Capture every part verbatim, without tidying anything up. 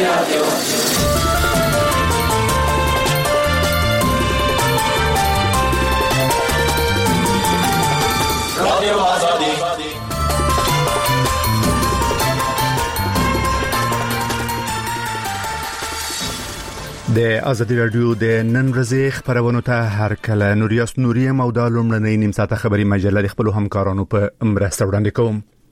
د ازادي رادیو د نن ورځې خبرونه ته هر کله نوریاس نوریم او د لومړنۍ نیم ساعته خبري مجله د خپل همکارانو په مرسته وړاندې کوم.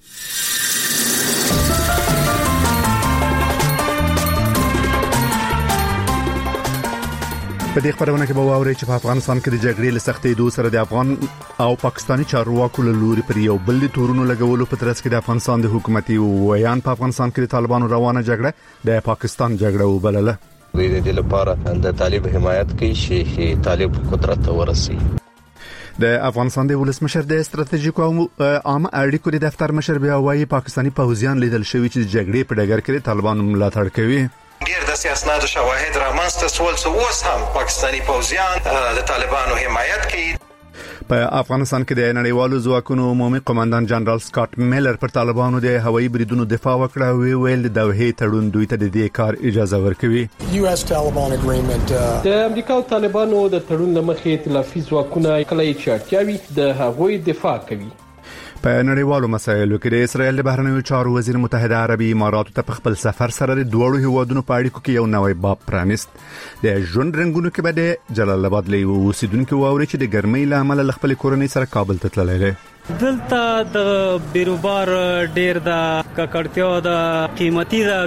په دې خبرونه کې به واورئ چې په افغانستان کې د جګړې له سختېدو سره د افغان او پاکستاني چارواکو له لوري پر یو بل تورونو لګولو په ترڅ کې د افغانستان د حکومتي ویان په افغانستان کې د طالبانو روانه جګړه د پاکستان جګړه وبلله. دوی د دې لپاره د طالب حمایت کوي چې طالب قدرت ته ورسي. د افغانستان د ولسمشر د استراتیژیکو او عامه اړیکو د دفتر مشر بیا وايي پاکستاني پوځیان لیدل شوی چې جګړې په ډګر کې طالبان ملاتړ کوي. ډیر د سیاست شواهد رامنځته سول څو اوس هم پاکستاني پوځیان د طالبانو حمایت کوي. په افغانستان کې د نړیوالو ځواکونو عمومي قوماندان جنرال سکاټ میلر پر طالبانو د هوایي بریدونو دفاع وکړه او ویل د دوحې تړون دوی ته د دې کار اجازه ورکوي. یو اس طالبان اګریمنت د امریکا او طالبانو د تړون لمخې ائتلافي ځواکونه کله چې اړتیاوي د هغوی دفاع کوي. په نړیوالو مسایلو کې د اسرائیل د بهرنیو چارو وزیر متحده عربي اماراتو ته په خپل سفر سره د دوړو هیوادونو په اړیکو کې یو نوې باب پرانیست. د ژوند رنگونو کې به د جلال آباد له اوسیدونکو واوري چې د ګرمۍ له امله خپل کورنۍ سره کابل ته تللی دی. دلته د بیروبار ډیر د ککړتیا د قیمتي د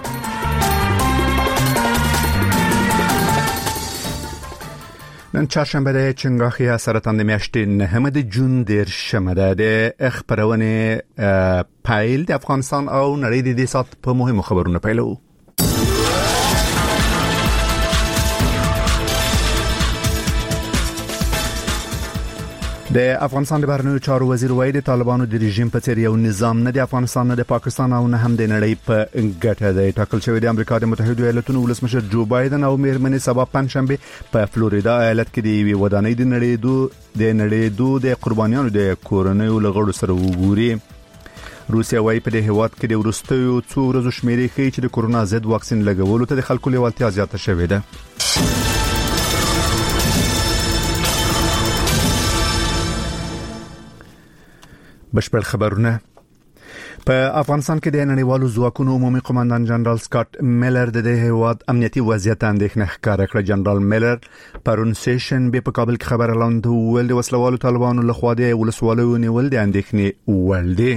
نن چهارشنبه د چنګاخي سرطان د میاشتې نهمه د جون دیر شمه ده. د خبرونه پایل د افغانستان او نړۍ د دې سات په مهمو خبرونو پیلو. د افغانستان د بهرنیو چارو وزیر وایي د طالبانو د رژیم په څیر یو نظام نه د افغانستان نه د پاکستان او نه هم د نړۍ په ګټه دی. ټاکل شوی د امریکا د متحده ایالاتونو ولسمشر جو بایدن او میرمنې سبا پنځشنبه په فلوریدا ایالت کې د یوې ودانۍ د نړیدو د نړیدو د قربانیانو د کورنیو لغړو سره وګوري. روسیا وايي په دې هیواد کې د ورستیو څو ورځې شمیرې ښیي چې د کورونا ضد واکسین لګولو ته د خلکو لیوالتیا زیاته شوې ده. بشپړ خبرونه. په افغانستان کې د نړیوالو ځواکونو عمومي قوماندان جنرال سکاټ میلر د دې هیواد امنیتي وضعیت اندېښنه ښکاره کړه. جنرال میلر پرون سیشن به په کابل کې خبر اعلان ول د وسلوالو طالبانو لخوا د ولسوالو نیول د اندېښنې ول دي.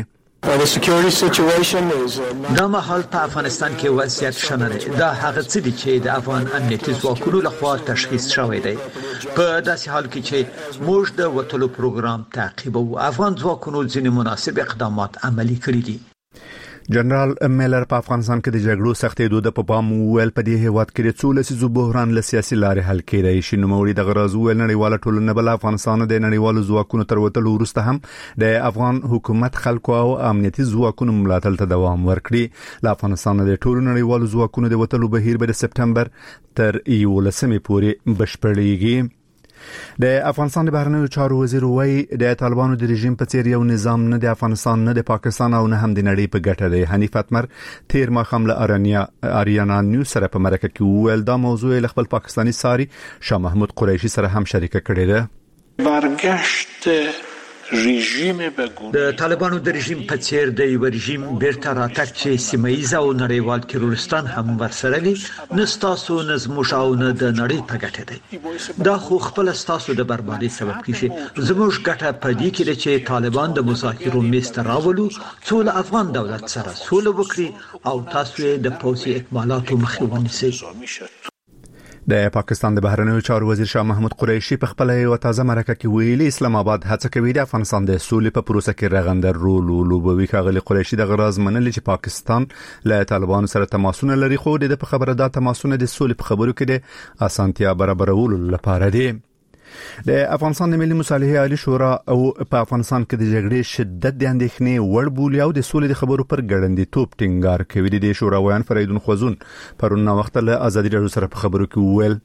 دا مهال په افغانستان کې وضعیت شنه دی. دا هغه څه دي چې د افغان امنیتي ځواکونو لخوا تشخیص شوی دی. په داسې حال کې چې موږ د وټلو پروګرام تعقیبو، افغان ځواکونو ځینې مناسب اقدامات عملي کړي دي. جنرال میلر په افغانستان کې د جګړو سختېدو د پام ویل په دې هیواد کې د څو لسیزو بحران له سیاسي لارې حل کېدای شي. نو موري د غرض ویل نړیواله ټولنه بل افغانستان د نړیوالو ځواکونو تر وټلو وروسته هم د افغان حکومت خلکو او امنیتي ځواکونو ملاتړ ته دوام ورکړي. له افغانستان د ټولو نړیوالو ځواکونو د وټلو بهیر به د سپټمبر تر یولسمې پورې بشپړېږي. د افغانستان د بهرنیو چارو وزیر وایي د طالبانو د رژیم په څیر یو نظام نه د افغانستان نه د پاکستان او نه هم د نړۍ په ګټه دی. حنیف اتمر تیر ماښام له ارانیا اریانا نیوز سره په مرکه کې ویل دا موضوع له خپل پاکستانی ساري شاه محمود قریشي سره هم شریکه کړې ده. برگشت رژیم بگو د طالبانو د رژیم په څیر د یو رژیم بیرته راتګ چې سیمایي او نړیوال تروریستان هم ورسره وي نستاسو نظموش او نه د نړۍ په ګټه دی. دا خو خپل ستاسو د بربادي سبب کیږي. زموږ ګټه په دې کې چې طالبان د مذاکرو میز ته راولو څو له افغان دولت سره سوله وکړي او تاسو د پوځي اکمالاتو مخه ونیسئ. د پاکستان د بهرنیو چارو وزیر شاه محمود قریشي په خپل یو تازه مرکه کې ویلي اسلام آباد هڅه کوي د افغانستان د سولې په پروسه کې رغنده رول ولوبوي. ښاغلي قریشي د غراز منل چې پاکستان له طالبانو سره تماسونه لري، خو د خبره د تماسونه د سولې په خبرو کې د اسانتیا برابرولو لپاره دي. د افغانستان د ملي مصالحې عالی شورا او په افغانستان کې د جګړې شدت د اندېښنې وړ بولي او د سولې د خبرو پر ګړندې توپ ټینګار کوي. د شورا ویان فریدون خوزون پرون وخت له ازادي رادیو سره په خبرو کې ویل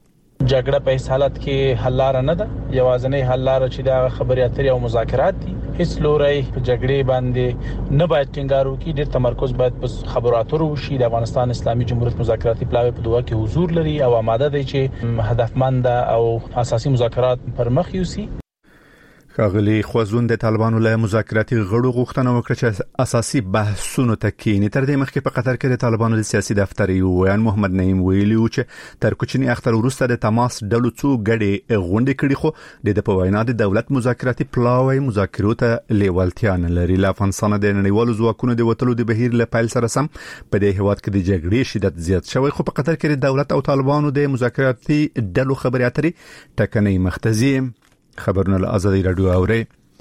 جګړه په حالت کې حل لار نه ده، یوازینی حل لار چې د خبرې اترې او مذاکرات دي. هیڅ لوري په جګړې باندې نه باید ټینګار وکړي، ډېر تمرکز باید په خبرو اترو وشي. د افغانستان اسلامي جمهوریت مذاکراتي پلاوی په دوه کې حضور لري او آماده دی چې هدفمند او اساسي مذاکرات پر مخ یوسي. ښاغلي خوازون د طالبانو له مذاکراتي غړو غوښتنه وکړه چې اساسي بحثونو ته کېني. تر دې مخکې په قطر کې د طالبانو د سیاسي دفتر یو ویان محمد نعیم ویلي و چې تر کوچني اختر وروسته د تماس ډلو څو غړي غونډې کړي، خو د په وینا د دولت مذاکراتي پلاوی مذاکرو ته لیوالتیا نه لري. له افغانستان د نړیوالو ځواکونو د وټلو د بهیر له پیل سره سم په دې هیواد کې د جګړې شدت زیات شوی، خو په قطر کې د دولت او طالبانو د مذاکراتي ډلو خبرې اترې ټکنۍ مختزي. خبرونه له ازادي رادیو اوري.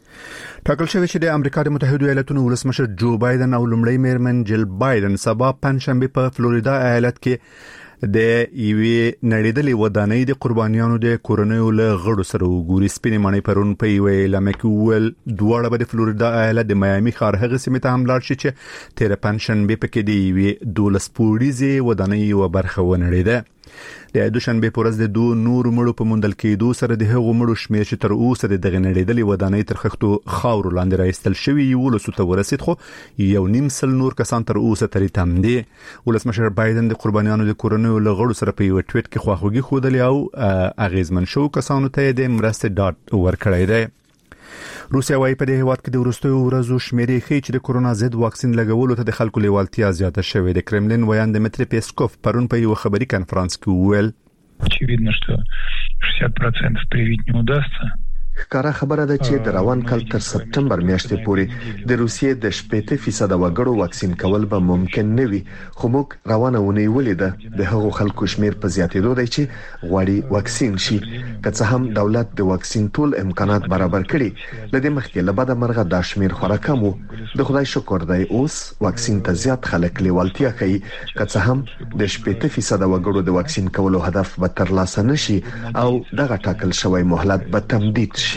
ټاکل شوی چې د امریکا د متحده ایالاتونو ولسمشر جو بایدن او لومړی میرمن جل بایدن سبا پنځشنبه په فلوریدا ایالت کې د یوې نړیدلې ودانۍ د قربانیانو د کورنیو له غړو سره وګوري. سپینې ماڼۍ پرون په یوې اعلامیه کې وویل دواړه به د فلوریدا ایالت د میامي ښار هغه سیمې ته هم لاړ شي چې تیر پنځشنبه پکې د یوې دولس پوړیزې ودانۍ یوه برخه ونړېده. د دوشنبه په ورځ د دوه نور مړو په موندل کېدو سره د هغو مړو شمېر چې تر اوسه د دغه نړیدلې ودانۍ تر خښتو خاورو لاندې راایستل شوی یو لسو ته ورسید، خو یو نیم سل نور کسان تر اوسه ترې تم دي. ولسمشر بایدن د قربانیانو د کورنیو له غړو سره په یو ټویټ کې خواخوږي ښودلې او اغیزمن شو کسانو ته د مرستې ډاډ ورکړی دی. روسیا وايي په دې هیواد کې د وروستیو ورځو شمیرې ښیي چې د کورونا ضد واکسین لګولو ته د خلکو لیوالتیا زیاته شوې. د کرملین ویان دمیتری پیسکوف پرون په یو خبري کانفرنس کې وویل очевидно, что шестьдесят процентов привить не удастся. ښکاره خبره ده چې د روان کال تر سپټمبر میاشتې پورې د روسیې د شپږ فیصد وګړو واکسین کول به ممکن نه وي، خو موږ روانه ونی ولیده د هغو خلکو شمیر په زیاتېدو دی چې غواړي واکسین شي. که څه هم دولت د واکسین ټول امکانات برابر کړي، لدې مخکې له بده مرغه دا شمیر خورا کم وو. د خدای شکر دی اوس واکسین ته زیات خلک لیوالتیا کوي. که څه هم د شپږ فیصد وګړو د واکسین کولو هدف به ترلاسه نشي او دغه ټاکل شوی مهلت به تمدید شي.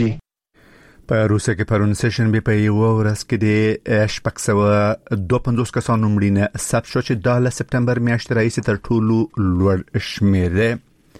په روسیا کې پرون سیشن په یو ورځ کې د شپږ سوه دوه پنځوس کسانو مړینه ثبت شو چې د سپټمبر میاشتې راهیسې تر ټولو لوړ شمیر دی.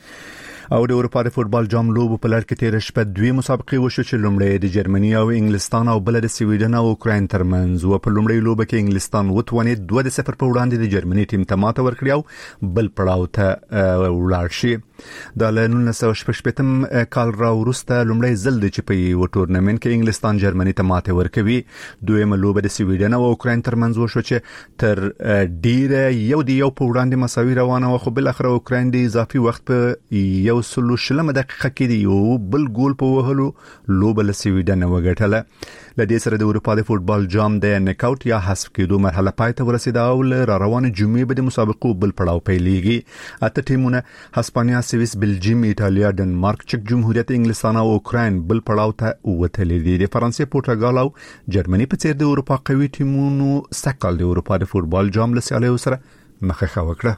او د اروپا د فوتبال جام لوبو په لړ کې تیر شپه دوه مسابقې وشو چې لومړی د جرمني او انګلستان او بل د سویډن او اوکراین ترمنځ و. په لومړی لوبه کې انګلستان وتوانید دوه د صفر په وړاندې د جرمني ټیم ته ماته ورکړي او بل پړاو ته ولاړ شي. د نولس سوه شپږ شپېتم کال را وروسته لومړی ځل دی چې په یو ټورنمنت کې انګلستان جرمني ته ماته ورکوي. دویمه لوبه د سویډن او اوکراین ترمنځ وشو چې تر ډیره یو دی یو په وړاندې مساوي روانه و، خو بل اخر اوکراین د اضافي وخت په یو سلو شلمه دقیقه کې دی یو بل ګول په وهلو لوبه له سویډن وګټله. لدې سره د اروپا د فوتبال جام د نک اوټ یا حذف کېدو مرحله پای ته ورسېده او له را روانه جمعې به د مسابقو بل پړاو پیلېږي. اته ټیمونه هسپانیا، سویس، بلجیم، ایټالیا، ډنمارک، چک جمهوریت، انګلستان او اوکراین بل پړاو ته وتلي دي. د فرانسې، پورتګال او جرمني په څیر د اروپا قوي ټیمونو سکهال د اروپا د فوتبال جام له سیالیو سره مخه وکړه.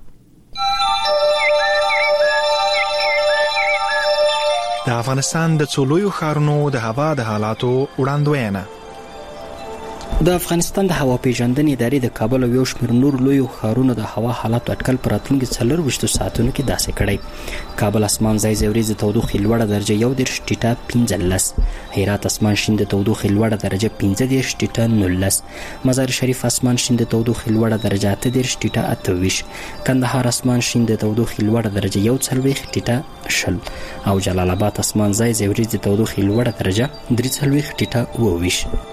د افغانستان د څولویو ښارونو د هوا د حالاتو وړاندوینه. د افغانستان د هوا پیژندنې ادارې د کابل او یو شمېر نور لوی ښارونو د هوا حالات اټکل پر راتلونکي څلور ویشتو ساعتونو کې داسې کړی. کابل اسمان ځای ځای ورځې تودوخې لوړه درجه یو دېرش ټیټه پنځلس، هرات اسمان شین د تودوخې لوړه درجه پنځه دېرش ټیټه نولس، مزار شریف اسمان شین د تودوخې لوړه درجه اته دېرش ټیټه اته ویشت، کندهار اسمان شین د تودوخې لوړه درجه یو څلوېښت ټیټه شل او جلال آباد اسمان ځای ځای ورځې د تودوخې لوړه درجه درې څلوېښت ټیټه اوه ویشت.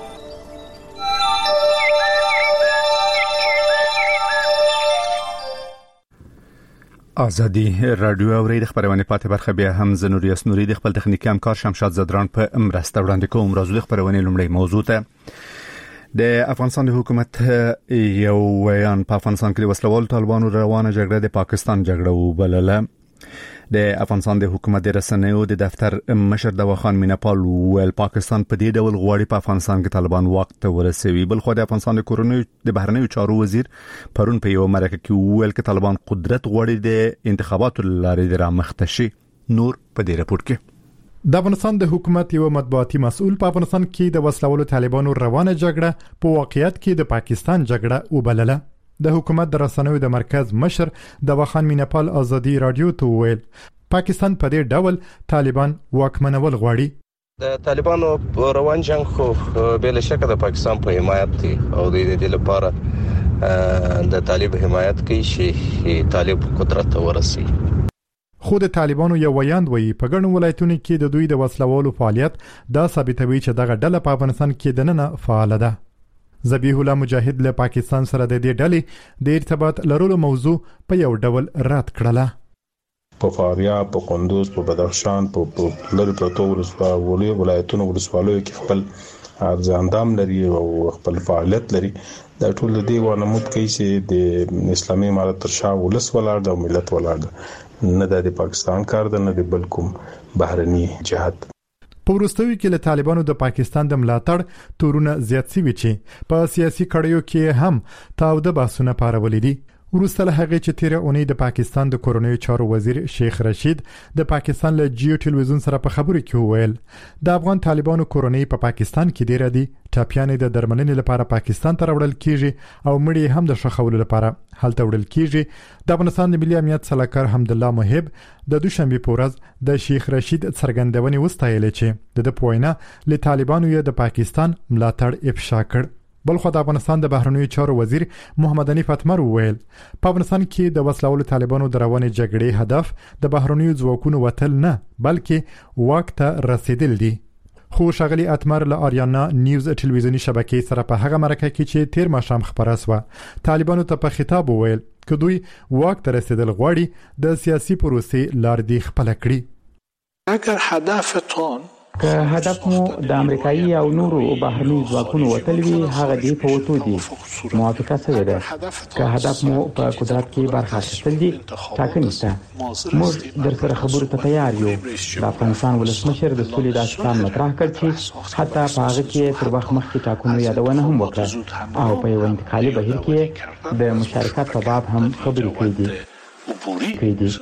ازادي رادیو اوري د خبرونه پاتې برخه بیا هم زنوري اسنوري د خپل تخنیکی همکار شمشاد زدران په مرسته وړاندې کوم. راځو د خبرونه لومړی موضوع ته. د افغانستان د حکومت یو ویان په افغانستان کې د وسلوال طالبانو روانه جګړه د پاکستان جګړه وبلله. د افغانستان د حکومت د رسنیو د دفتر مشر دواخان میناپال ویل پاکستان په دې ډول غواړي په افغانستان کې طالبان واک ته ورسوي. بل خو د افغانستان د کورونو د بهرنیو چارو وزیر پرون په یو مرکه کې ویل چې طالبان قدرت غواړي د انتخاباتو لارې رامخته شي. نور په دې راپور کې د افغانستان د حکومت یو مطبوعاتي مسؤل په افغانستان کې د وسلوالو طالبانو روانه جګړه په واقعیت کې د پاکستان جګړه وبلله. د حکومت د رسنیو د مرکز مشر دواخان میناپال ازادي رادیو ته ویل پاکستان په دې ډول طالبان واکمنول غواړي. د طالبانو روان جنگ خو بل شکه د پاکستان په حمایت دی او د دې لپاره د طالب حمایت کوي چې طالب قدرت ته ورسي. خو د طالبانو یو ویاند وایي په ګڼو ولایتونو کې د دوی د وسلوالو فعالیت دا ثابتوي چې دغه ډله په افغانستان کې دننه فعال ده. ذبیح الله مجاهد له پاکستان سره د دې ډلې د ارتباط لرلو موضوع په یو ډول رد کړله. په فاریاب، په قندوز، په بدخشان، په لری پروتو ولسوالۍ ولایتونو ولسوالۍ کې خپل ارزاندام لري او خپل فعالیت لري. دا ټول د دې ونمود کوي چې د اسلامي امارت تر شا ولس ولاړ د ملت ولاړ نه د پاکستان کار ده نه د بل کوم بهرني جهاد. په وروستیو کې له طالبانو د پاکستان د ملاتړ تورونه زیات شوي چې په سیاسي کړیو کې هم تاوده بحثونه پارولې دي. وروسته له هغه چې تیر اونۍ د پاکستان د کورنیو چارو وزیر شیخ رشید د پاکستان له جیو ټلویزیون سره په خبرو کې وویل د افغان طالبانو کورنۍ په پاکستان کې ډیر دي، ټاپیانې د درملنې لپاره پاکستان ته راوړل کیږي او مړي هم د شخولو لپاره هلته وړل کیږي. د افغانستان د ملي امنیت سلاکار حمدالله محب د دوشنبه په ورځ د شیخ رشید څرګندونې وستایلې چې د پوینه له طالبانو یې د پاکستان ملاتړ افشا کړ. بلخو د افغانستان د بهرنیو چارو وزیر محمد حنیف اتمر وویل په افغانستان کې د وسلوالو طالبانو د روانې جګړې هدف د بهرنیو ځواکونو وتل نه بلکې واک ته رسیدل دي. خو شغلی اتمر له آریانا نیوز ټلویزیونی شبکې سره په هغه مرکه کې چې تیر ماښام خبره شوه طالبانو ته په خطاب وویل که دوی واک ته رسیدل غواړي د سیاسي پروسې لار دی خپل کړي. اگر هدفتون که هدف مو د امریکایي او نورو بهرني ځواکونو وتل وي هغه دی په وته دي موافقه سوې ده. که هدف مو په قدرت کې برخه اخیستل دي ټاکنې شته. موږ در سره خبرو ته تیار یو. د افغانستان ولسمشر د سولې داستان مطرح کړ چې حتی په هغه کې تر وخت مخکې ټاکنو یادونه هم وکړه او په یو انتقالي بهیر کې د مشارکت په باب هم خبرې کړې دي.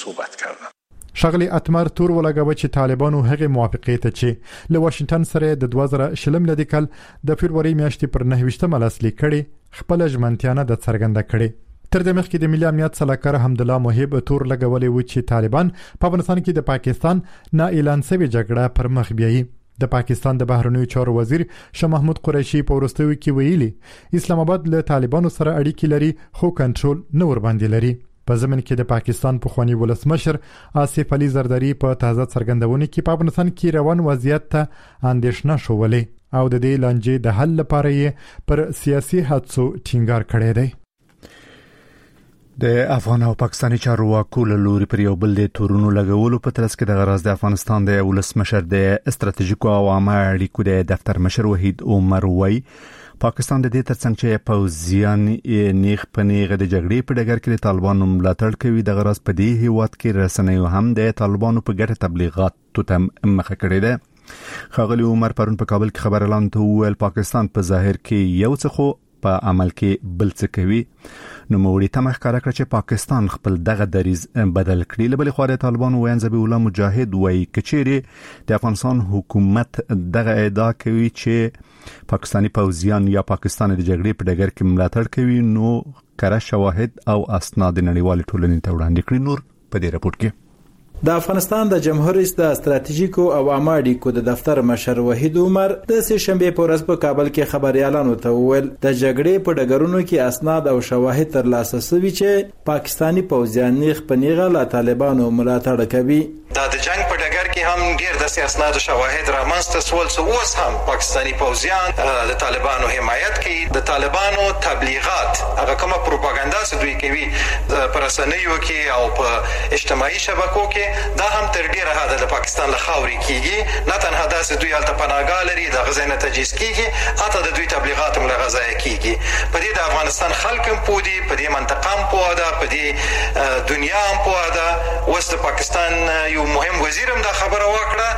شغلی اتمر تور ولګوي چې طالبانو هغه موافقه ته چې له واشنگټن سره د دوه زره شلم لدیکل د فبرवरी میاشتې پر نهه ملاسلی کړي خپل ژمنتیانه د څرګنده کړي. تر دې مخکې د ملي امنیت سلاکار حمدالله محب تور لګولې و چې طالبان په افغانستان کې د پاکستان نه اعلان شوی جګړه پر مخ بیایي. د پاکستان د بهرنیو چارو وزیر شاه محمود قریشي په وروستیو کې ویلي اسلام آباد له طالبانو سره اړیکې لري خو کنټرول نه ور باندې لري. په زمن کې د پاکستان پخوانی ولسمشر آصف علي زرداری په تازه څرګندونه کې په افغانستان کې روان وضعیت ته اندېښنه شولې او د دې لانجې د حل لپاره یې پر سیاسي هڅو ټینګار کړی دی. د افغان او پاکستاني چارواکو له لوري پر یو بل د تورونو لګولو په ترڅ کې د غرض د افغانستان د ولسمشر د استراتیژیکو او عامه اړیکو د دفتر مشر وحید عمر وای پاکستان د دې ترڅنګ چې پوځیان نیغ په نیغه د جګړې په ډګر کې د طالبانو ملاتړ کوي د غرض په دې هیواد کې رسنیو هم د طالبانو په ګټه تبلیغات ته مخه کړې ده. خاغلی عمر پرون په کابل کې خبر اعلان ته ویل پاکستان په ظاهر کې یو څه خو په عمل کې بل څه کوي. نو موري تمخ کار کړ چې پاکستان خپل دغه دریز بدل کړي. لبل خو د طالبانو وین ذبیح الله مجاهد وای کچيري د افغانستان حکومت دغه ادعا کوي چې پاکستانی پوځیان یا پاکستان د جګړې په ډګر کې ملاتړ کوي نو کره شواهد او اسناد نړیوال ټولنې ته وړاندې کړي. نور په دې راپور کې د افغانستان د جمهور رئیس د استراتیژیکو او عامه اړیکو د دفتر مشر وحید عمر د سه شنبه په ورځ په کابل کې خبريالانو ته وویل د جګړې په ډګرونو کې اسناد او شواهد ترلاسه شوي چې پاکستانی پوځیان نیغ په نیغه له طالبانو ملاتړ کوي. دا د جنگ په ډګر کې هم ډیر د اسناد او شواهد رامنځته سول څو اوس هم پاکستانی پوځیان د طالبانو حمایت کوي. د طالبانو تبلیغات هغه کومه پروپاګاندا چې دوی کوي پر رسنیو کې او په اجتماعي شبکو کې دا هم تر ډیره حد د پاکستان له خاورې کیږي. نه تنها دا چې دوی هلته پناهګاه لري د غزنه تجهیز کیږي حتی د دوی تبلیغات هم له غزا کیږي. په دې د افغانستان خلک هم پودي په دې منطقه هم پوهه په دې دنیا هم پوهه. اوس د پاکستان یو مهم وزیر هم دا خبره وکړه.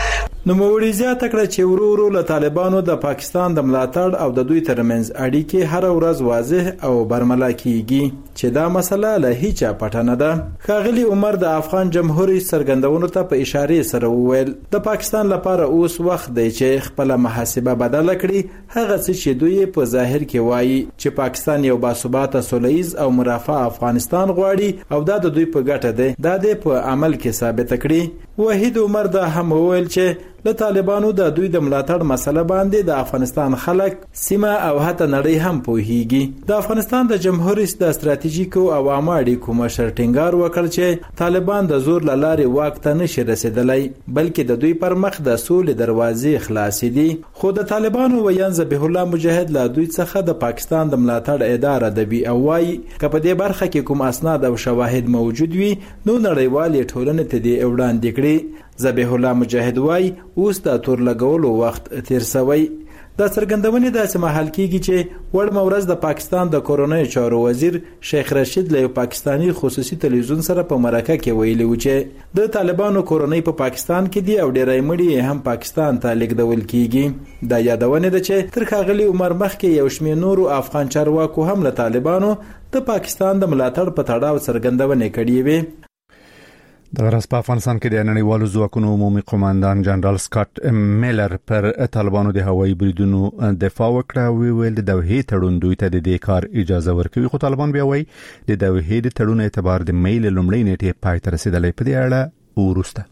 نو موري زیاته کړه چې ورو ورو له طالبانو د پاکستان د ملاتړ او د دوی ترمنځ اړیکې هر ورځ واضح او برملا کیږي چې دا مسله له هیڅ پټه نه ده. ښاغلي عمر د افغان جمهوریت څرګندونو ته په اشاره سره وویل د پاکستان لپاره اوس وخت دی چې خپل محاسبه بدله کړي. هغه څه چې دوی په ظاهر کې وایي چې پاکستان یو باثباته سولهییز او مرافع افغانستان غواړي او دا د دوی په ګټه دی، دا د په عمل کې ثابت کړي. وحید عمر دا هم وویل چې له طالبانو د دوی د ملاتړ مسله باندې د افغانستان خلک، سیمه او حتی نړۍ هم پوهیږي. د افغانستان د جمهوریت د ستراتیژیکو او عامه اړیکو مشر ټینګار وکړ چې طالبان د زور له لارې واک ته نشي رسیدلی، بلکې د دوی پر مخ د سولې دروازې خلاصې دي. خو د طالبانو ویان ذبیح الله مجاهد له دوی څخه د پاکستان د ملاتړ اداره د بي او واي که په دې برخه کې کوم اسناد او شواهد موجود وي نو نړیوالې ټولنې ته دې وړاندې کړي. ذبیح الله مجاهد وای اوس د تور لګولو وخت تیر شوی. دا څرګندونه د سمحال کیږي چې وړ مورز د پاکستان د کورونای چارو وزیر شیخ رشید له پاکستانی خصوصي تلویزیون سره په مرکه کې ویلي و چې د طالبانو کورونای په پاکستان کې دی او ډیرای مړي هم پاکستان ته لیږدول کیږي. دا یادونه ده چې تر ښاغلي عمر مخکې یو شمېر نورو افغان چارواکو هم له طالبانو د پاکستان د ملاتړ په تړاو څرګندونه کړې وي. د غرض په افغانستان کې د نړیوالو ځواکونو عمومي قوماندان جنرال سکاټ میلر پر طالبانو د هوایي بریدونو دفاع وکړه او ویل د دوحې تړون دوی ته د دې کار اجازه ورکوي. خو طالبان بیا وایي د دوحې د تړون اعتبار د مې له لومړۍ نیټې پای ته رسیدلی. په دې اړه وروسته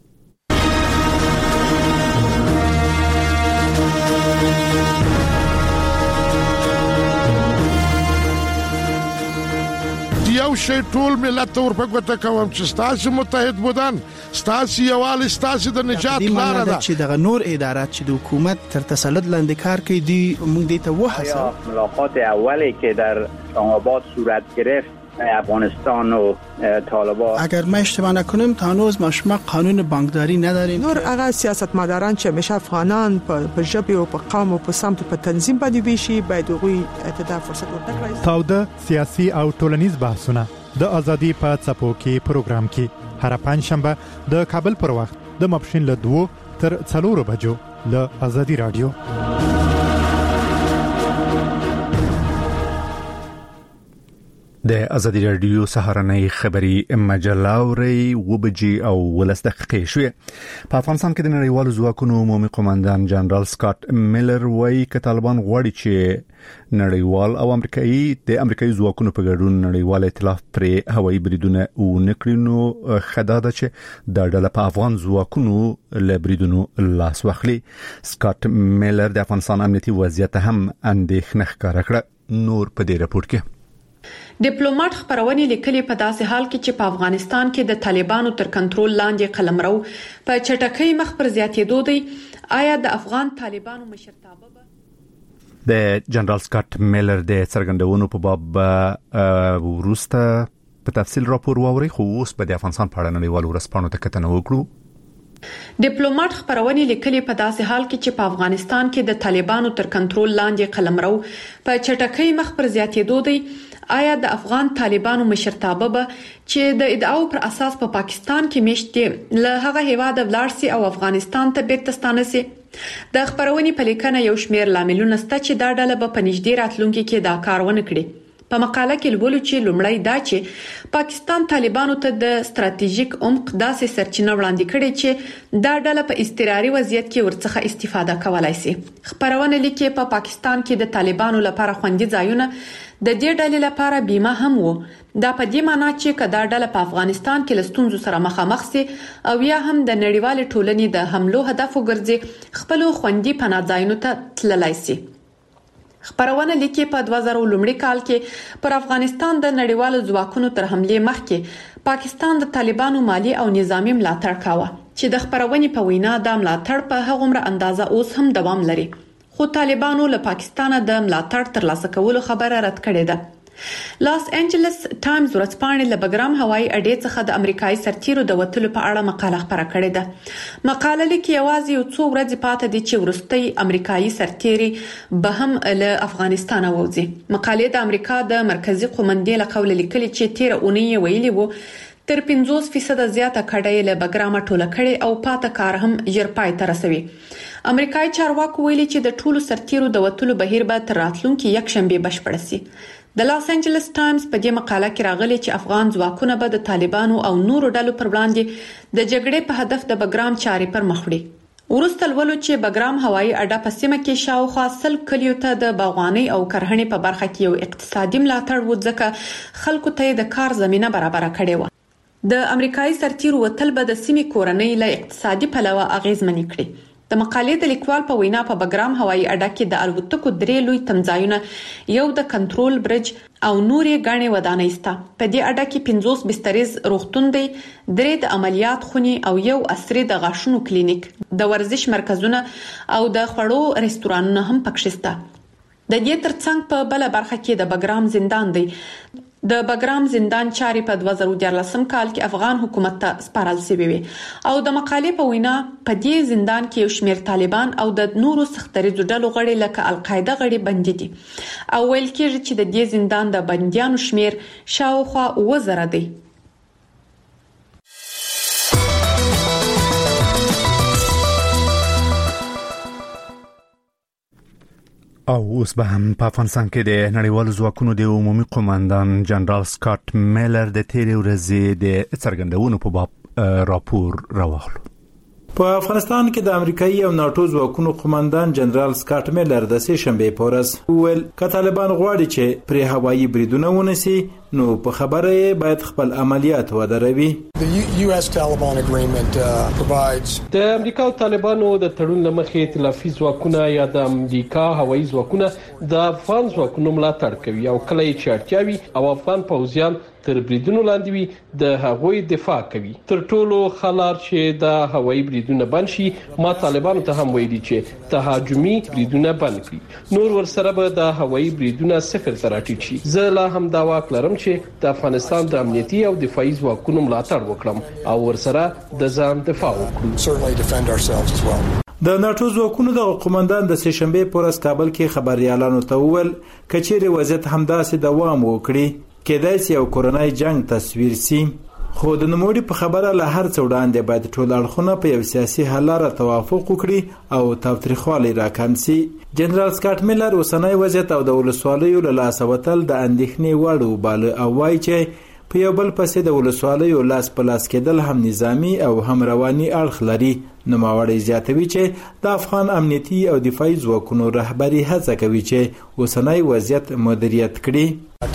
یو شی ټول ملت ته ورپکوته کوم چې ستاسو متحد بودن، ستاسو یووالی، ستاسو د نجات لاره ده. چې دغه نور ادارات چې د حکومت تر تسلط لاندې کار کوي دی موږ دې ته وحسه. ملاقات اولی که در اسلام‌آباد صورت گرفت افغانستان و طالبان، اگر ما اشتباه نکنیم تا هنوز ما قانون بانکداری نداریم. نور هغه سیاستمداران چې همیشه افغانان په ژبه او په قوم او په سمت په تنظیم باندې ویشي باید غوي اعتدال فرصت ورکړي. تاوده سیاسي او ټولنیز بحثونه د ازادي په څپو کې پروګرام کې هر پنځشنبه د کابل پر وخت د ماپښین له دوه تر څلورو بجو له ازادي رادیو. د ازادي رادیو سهارنۍ خبري مجله اوري وبجي او ولس دقیقې شوې. په افغانستان کې د نړیوالو ځواکونو عمومي قوماندان جنرال سکاټ میلر وایي چې طالبان غواړي چې نړیوال او امریکایي د امریکایي ځواکونو په ګډون نړیوال ائتلاف پر هوایي بریدونه ونکړي نو خداده چې د ډله په افغان ځواکونو له بریدونو لاس واخلي. سکاټ میلر د افغانستان امنیتي وضعیت هم اندېښنه ښکاره کړه. نور په دې راپور کې ډیپلوماټ خبرونه لیکلي په داسې حال کې چې په افغانستان کې د طالبانو تر کنټرول لاندې قلمرو په چټکۍ مخ پر زیاتېدو دی. آیا د افغان طالبانو مشرتابه د جنرال سکاټ میلر د څرګندونو په باب وروسته په تفصیل راپور واوري. خو اوس په د افغانستان په اړه نړیوالو ورځپاڼو ته کتنه وکړو. ډیپلوماټ خبرونه لیکلي په داسې حال کې چې په افغانستان کې د طالبانو تر کنټرول لاندې قلمرو په چټکۍ مخ پر زیاتېدو دی. آیا د افغان طالبانو مشرتابه به چې د ادعاو پر اساس په پا پاکستان کې میشته له هغه هیواده ولارسي او افغانستان ته بیرته ستانسي؟ د خبرونې په لیکنه یو شمېر لاملونه سته چې دا ډله به په نږدې راتلونکي کې دا کار ونه کړي. په مقاله کې لولو چې لومړی دا چې پاکستان طالبانو ته د ستراتیژیک عمق داسې سرچینه وړاندې کړي چې دا ډله په استقراري وضعیت کې ورڅخه استفاده کولای شي. خبرونه لیکي په پا پاکستان کې د طالبانو لپاره خوندي ځایونه د دې ډلې لپاره بیمه هم وو. دا په دې معنی چې کدا ډله په افغانستان کې لستونزو سره مخامخ سي او یا هم د نړیوال ټولنې د حملو هدف وګرځي خپل خوندي پناهځایونو ته تللای شي. خبرونه لیکي په دوه زره لومړي کال کې پر افغانستان د نړیوالو ځواکونو تر حمله مخکې پاکستان د طالبانو مالی او نظامی ملاتړ کاوه چې د خبرونې په وینا د ملاتړ په هغومره اندازه اوس هم دوام لري. خو طالبانو له پاکستان د ملاتړ ترلاسه کولو خبره رد کړې ده. لاس انجلس ټایمز ورځپاڼې له بګرام هوایي اډې څخه د امریکایي سرتیرو د وټلو په اړه مقاله خبره کړې ده. مقاله لیکي یوازې یو څو ورځې پاتې دي چې وروستي امریکایي سرتیري به هم له افغانستان ووځي. مقالې د امریکا د مرکزی قومندې له قوله لیکلي چې تیر اونۍ ویلي وو تر پنځوس فیصد زیاته کډۍ له بګرام ټوله کړي او پاته کار هم ژر پای ته رسوي. امریکایي چارواکو ویلي چې د ټولو سرتیرو د وټلو بهیر به تر راتلونکي یک شنبه بشپړ شي. د لاس انجلس ټایمز په دې مقاله کې راغلي چې افغان ځواکونه به د طالبانو او نورو ډلو پر وړاندې د جګړې په هدف د بګرام چارې پر مخ وړي. ورسته ولولو چې بګرام هوایي اډه په سیمه کې شاوخوا سل کلیو ته د باغوانۍ او کرهڼې په برخه کې یو اقتصادي ملاتړ و ځکه خلکو ته د کار زمينه برابر کړې و. د امریکایي سرتیرو وټل به د سیمې کورنۍ له اقتصادي پلوه اغیزمنې کړي. د مقالې د لیکوال په وینا په بګرام هوایي اډه کې د الوتکو درې لوی تمځایونه، یو د کنټرول برج او نورې غاڼې ودانۍ سته. په دې اډه کې پنځوس بستریز روغتون دی، درې د عملیات خونې او یو عصري د غاښونو کلینیک، د ورزش مرکزونه او د خوړو رستورانونه هم پکښ شته. د دې ترڅنګ په بل برخه کې د بګرام زندان دی. د بګرام زندان چاري په دوه زره دیارلسم کال کې افغان حکومت ته سپارل شوی وي او د مقالې په وینا په دې زندان کې یو شمېر طالبان او د نورو سختریزو ډلو غړي لکه القاعده غړي بندي دي او ویل کېږي چې د دې زندان د بنديانو شمېر شاوخوا اوه زره دی. او اوس به هم په افغانستان کې د نړیوالو ځواکونو د عمومي قومندان جنرال سکاټ میلر د تیرې ورځې د څرګندونو په باب راپور راوړل. په افغانستان کې د امریکایي او ناتو ځواکونو قومندان جنرال سکاټ میلر د سې شنبه په ورځ ویل ک طالبان غواړي چې پر هوایي بریدونه ونسي نو په خبره باید خپل عملیات ودروي. د امریکا او طالبانو د تړون لمخې ائتلافي ځواکونه یا د امریکا هوایي ځواکونه د افغان ځواکونو ملاتړ کوي او کله چې اړتیا وي او افغان پوځیان تر بریدونو لاندې وي د هغوی دفاع کوي. تر ټولو خلار چې د هوایي بریدونه بند شي ما طالبانو ته هم ویلي چې تهاجمي بریدونه بند کړي، نور ورسره به د هوایي بریدونه صفر ته راټیټ شي. زه لا هم دا واک لرم چې د افغانستان د امنیتي او دفاعي ځواکونو ملاتړ وکړم او ورسره د ځان دفاع وکړو. د ناتو ځواکونو د قومندان د سې شنبه په ورځ کابل کې خبريالانو ته وویل کچېره وضعیت همداسې دوام وکړي کېدای شي یو کورونای جنگ تصویر سي، خو د نوموړي په خبره له هر څه وړاندې باید ټول اړخونه په یو سیاسي حل لپاره توافق وکړي او تاوتریخوالی راکم سي. جنرال سکاټ میلر اوسنۍ وضعیت او د ولسوالیو له لاسه وتل د اندېښنې وړ وباله او وایي چې په یو بل پسې د ولسوالیو لاس په لاس کېدل هم نظامی او هم رواني اړخ لري. نوموړی زیاتوي چې د افغان امنیتي او دفاعي ځواکونو رهبري هڅه کوي چې اوسنۍ وضعیت مدیریت کړي.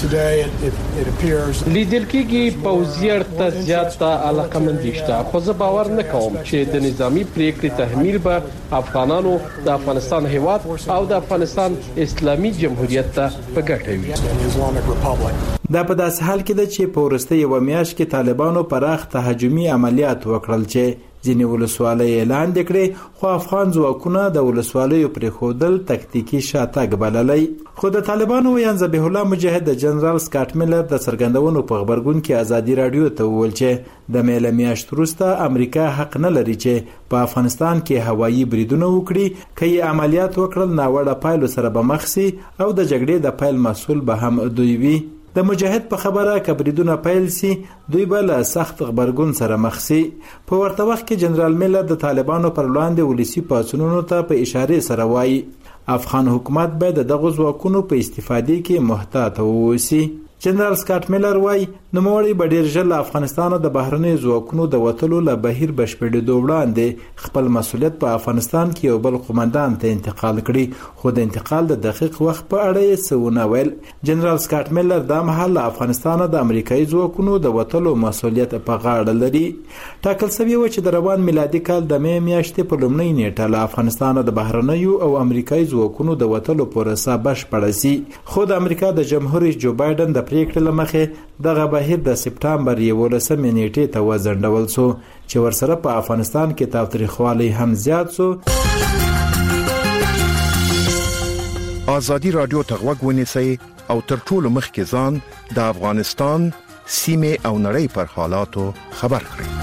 لیدل کېږي پوځیار ته زیاته علاقمندي شته، خو زه باور نه کوم چې د نظامی پریکړې تحمیل به افغانانو د افغانستان هیواد او د افغانستان اسلامي جمهوریت ته په ګټه وي. دا په داسې حال کې ده چې په ورسته یو میاشت کې طالبانو پراخ تهاجمي عملیات وکړل چې ځینې ولسوالۍ اعلان کړي، خو افغان ځواکونه د ولسوالیو پرې خودل تکتیکی شاتګ بللی. خو د طالبانو ویان ذبیح الله مجاهد د جنرال سکاټ میلر د څرګندونو په خبرګون کې ازادي رادیو ته وویل چې د میله میاشت وروسته امریکا حق نه لري چې په افغانستان کې هوایي بریدونه وکړي، که یې عملیات وکړل ناوړه پایلو سره به مخ شي او د جګړې د پیل مسؤل به هم دوی وي. د مجاهد په خبره کبریدونه پیل سي دوی به له سخت غبرګون سره مخ سي. په ورته وخت کې جنرال میلر د طالبانو پر وړاندې ولسی پاڅونونو ته په اشاره سره وایي افغان حکومت باید دغه ځواکونو په استفادې کې محتاط واوسي. جنرال سکاټ میلر وایي نوموړی به ډیر ژر له افغانستان د بهرنۍ ځواکونو د وټلو له بهیر بشپړېدو وړاندې خپل مسؤلیت په افغانستان کې یو بل قومندان ته انتقال کړي، خو د انتقال د دقیق وخت په اړه یې څه ونه ویل. جنرال سکاټ میلر دا مهال له افغانستان د امریکایي ځواکونو د وټلو مسؤلیت په غاړه لري. ټاکل شوی و چې د روان میلادي کال د مې میاشتې په لومړۍ نیټه له افغانستان د بهرنیو او امریکایي ځواکونو د وټلو پروسه بشپړه شي، خو د امریکا د جمهور رئیس جو بایدن د پریکړې لمخې دغه بهیر د سپټمبر یولسمې نیټې ته وځنډول شو چې ورسره په افغانستان کې تاوتریخوالی هم زیات شو. ازادي رادیو ته غوږ ونیسئ او تر ټولو مخکې ځان د افغانستان سیمه او نړۍ پر حالاتو خبر کړي.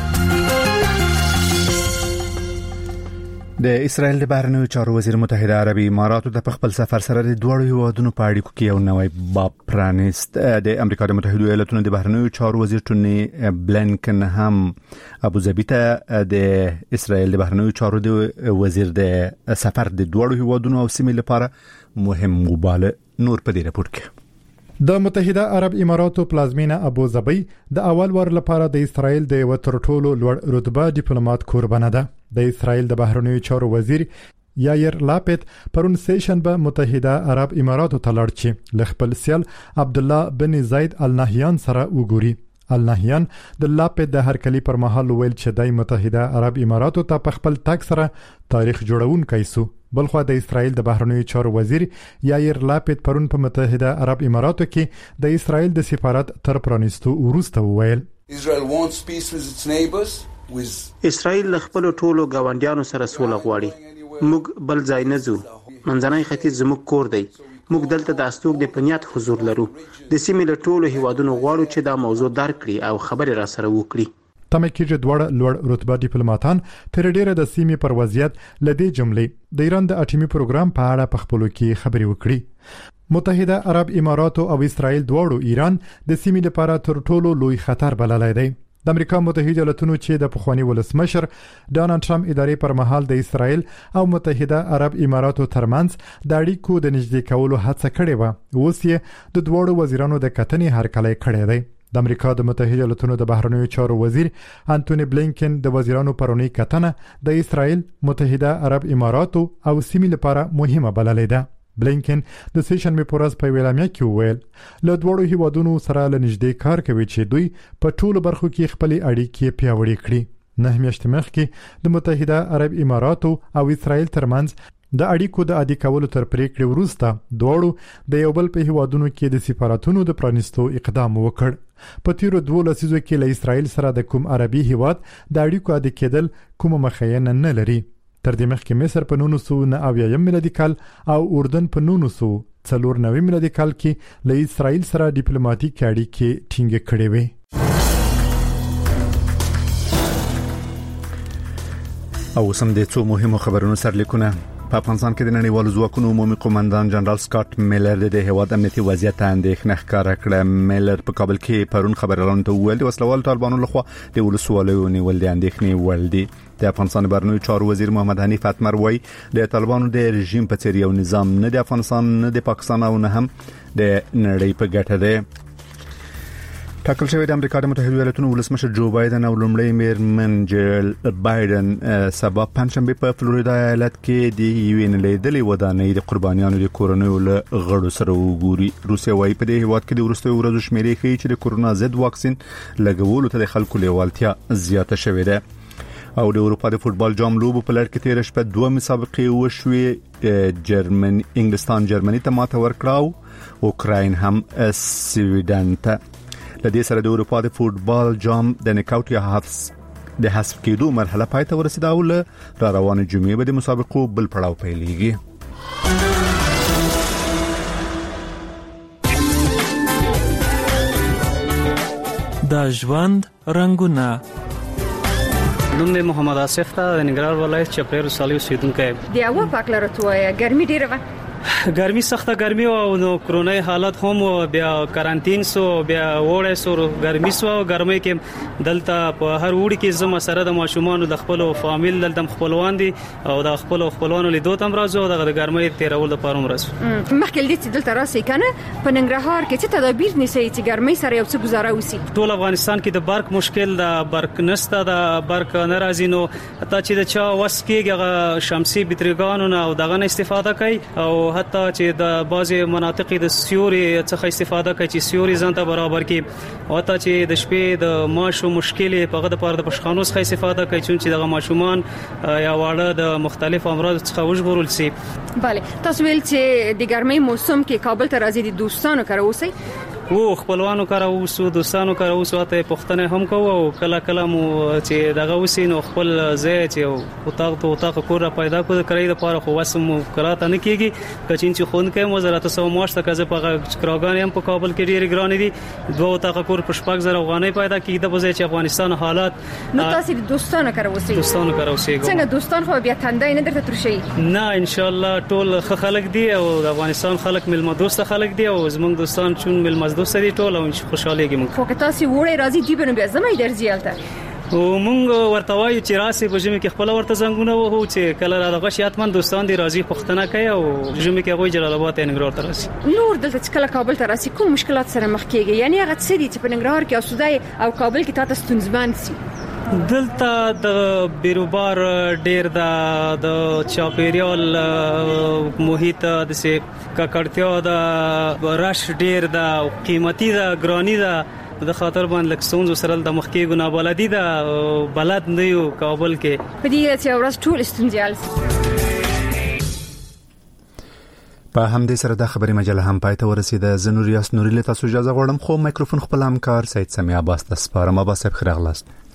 د اسرائیل د بهرنیو چارو وزیر متحده عربي اماراتو د خپل سفر سره د دوه هیوادونو په اړیکو کې یو نوی باب پرانیست. د امریکا د متحده ایالاتونو د بهرنیو چارو وزیر ټونی بلینکن هم ابو ظبي ته د اسرائیل د بهرنیو چارو د وزیر د سفر د دوه هیوادونو او سیمې لپاره مهم وباله. نور په دې راپور کې د متحده عرب اماراتو پلازمینه ابو ظبي د اول ور لپاره د اسرائیل د یو تر ټولو لوړ رتبه ډیپلوماټ قربانه ده. د اسرائیل د بهرنیو چارو وزیر یایر لاپید پرون سیشن به متحده عرب اماراتو ته لاړ چې لخپل سیال عبد الله بن زید ال نهیان سره وګوري. ال نهیان د لاپید د هرکلی پر مهال ویل چې د متحده عرب اماراتو ته په خپل تک سره تاریخ جوړونکی سو. بلخو د اسرائیل د بهرنیو چارو وزیر یایر لاپید پرون په متحده عرب اماراتو کې د اسرائیل د سفارت تر پرانیستو وروسته وویل اسرائیل خپل ټولو غونډیانو سره سوله غواړي. موږ بل ځای نه ځو. منځنۍ ختیځ زموږ کور دی. موږ دلته د استوګ د پنیات حضور لرو. د سیمې له ټولو هیوادونو غواړو چې دا موضوع درک کړي او خبرې را سره وکړي. تمه کېږي دوړ لوړ رتبه ډیپلوماټان تر ډیره د سیمې پر وضعیت لدې جملې د ایران د اټومي پروګرام په اړه په خپلو کې خبرې وکړي. متحده عرب اماراتو او اسرائیل دواړو ایران د سیمې لپاره تر ټولو لوی خطر بللی دی. د امریکا متحده ایالاتونو چې د پخوانی ولسمشر ډانلډ ټرمپ ادارې پر مهال د اسرائیل او متحده عرب اماراتو ترمنځ د اړیکو د نږدې کولو هڅه کړې و، اوس یې د دوړو وزیرانو د کتنې هرکلی کړی دی. د امریکا د متحده ایالاتونو د بهرنیو چارو وزیر انټونی بلینکن د وزیرانو پرونی کتنه د اسرائیل، متحده عرب اماراتو او سیمې لپاره مهمه بللې ده. بلینکن د سیشن می پورز په ویلامیا کې ویل له دوړو هیوادونو سره لنږدې کار کوي چې دوی په ټولو برخو کې خپل اړیکې پیاوړې کړي. نه میاشتې مخکې د متحده عرب اماراتو او اسرائیل ترمنځ د اړیکو د عادي کولو تر پریکړې وروسته دوړو د یو بل په هیوادونو کې د سفارتونو د پرانیستو اقدام وکړ. په تیرو دوه لسیزو کې له اسرائیل سره د کوم عربي هیواد د اړیکو عادي کېدل کومه مخینه نه لري. تر دې مخکې مصر په نولس سوه نهه اویا میلادي کال او اردن په نولس سوه څلور نوي میلادي کال کې له اسرائیل سره ډیپلوماټیک اړیکې ټینګ کړې وې. او سم د څو مهمو خبرونو سرلیکونه. په افغانستان کې د نړیوالو ځواکونو عمومي قومندان جنرال سکاټ میلر د هیواد امنیتي وضعیت ته اندېښنه ښکاره کړه. میلر په کابل کې پرون خبريالانو ته وویل د وسلوال طالبانو لخوا د ولسوالیو نیول د اندېښنې وړ دي. د افغانستان بهرنیو چارو وزیر محمد حنیف اتمر وایي د طالبانو د رژیم په څیر یو نظام نه د افغانستان نه د پاکستان او نه هم د نړۍ په ګټه دی. ټاکل شوی د امریکا د متحده ایالاتونو ولسمشر جو بایدن او لومړی میرمن جیرل بایدن سبا پنځشنبه په فلوریدا ایالت کې د یو ان لیدلې ودانۍ د قربانیانو د کورونو له غړو سره وګوري. روسیا وايي په دې هیواد کې د ورستیو ورځو شمیرې ښیي چې د کورونا ضد واکسین لګولو ته د خلکو لیوالتیا زیاته شوې ده. او د اروپا د فوتبال جام لوبو په لړ کې تیر شپه دوه مسابقې وشوې. جرمن انګلستان جرمني ته ماته ورکړه، اوکراین هم سویډن ته. لدې سره د اروپا د فوتبال جام د نکاوټ یا حذف د حذف کېدو مرحله پای ته ورسیده او له را روانه جمعې به د مسابقو بل پړاو پیلېږي. د ژوند رنگونه. نوم د محمد آصف ته د ننګرهار ولایت چپرهار ولسوالۍ اوسیدونکی یم. د هوا په اړه راته وایه، ګرمي ډېره وه؟ ګرمي سخته ګرمي او نو کرونای حالت هم بیا کارانتین سو بیا وړه سو ګرمي سو ګرمي کې دلته په هر وړي کې زما سره د ماشومان د خپل فامیل دلته خپلوان دي او د خپل خپلوانو لیدو تم راځو د ګرمي تیرول د پاروم راځو. مخکې دې چې دلته راسي کنه په ننګرهار کې څه تدابیر نیسي چې ګرمي سره یو څه گزاره وسی؟ ټول افغانستان کې د برق مشکل د برق نسته د برق ناراضي نو حتی چې د چا وسکیږي شمسي بتریګانو نه او دغه استفاده کوي او حتی چې د بعضي مناطق د سیوري څخه استفاده کوي چې سیوري ځانته برابر کړي او حتی چې د شپې د ماشو مشکلې په غو د پاره د پښخانو څخه استفاده کوي چې دغه ماشومان یا واړه د مختلف امراض څخه وژغورل شي. bale تاسو ویل چې د ګرمۍ موسم کې کابل ته راځي د دوستانو کار اوسئ. و خپلوانو کار اوسو دوستانو کار اوسو ته پښتنه هم کوو او کله کله مو چې دغه وسینو خپل ځای چې اوتاق ته اوتاق کور پیدا کړو کړی د پاره خو وسم کراته نه کیږي کچین چې خون کې وزارت سو مواشته کزه په کراګان هم په کابل کې ډیر ګران دي دوه اوتاق کور په شپږ زره افغانۍ پیدا کیږي د بځای چې افغانستان حالات نو تاسو د دوستانو کار اوسئ دوستانو کار اوسئ څنګه دوستان خو بیا تندای نه درته ترشي نه ان شاء الله ټول خلک دي او د افغانستان خلک ملما دوست خلک دي او زمونږ دوستان چون ملما دوست دي ټول او خوشاله کیږي خو که تاسو وړي راځي دی بنو بیا زمای درځي الته او مونږ ورته وایو چې راسي په جمع کې خپل ورته زنګونه وو چې کله راغه شیاتمن دوستان دي راځي پښتنه کوي او جمع کې غوي جلال آباد انګرور ته راسي نور دلته کله کابل ته راسي کوم مشکلات سره مخ کیږي یعنی هغه څه دي چې په انګرور کې اوسودای او کابل کې تاسو ستونزمن سي دلته د بیروبار ډیر د د چاپیریال محیط د سه ککړتیا د رش ډیر د قیمتي د ګرانی د د خاطر باندې لکسونز سره د مخکې ګنا بلدي د بلد نه یو کابل کې په دې چې ورځ ټول استنجال په همدې سره د خبري مجله هم پای ته ورسیده. زه نور یاس نوري له تاسو اجازه غواړم خو مایکروفون خپل همکار سید سمیع عباس ته سپارم. عباس صاحب خیر غلاست.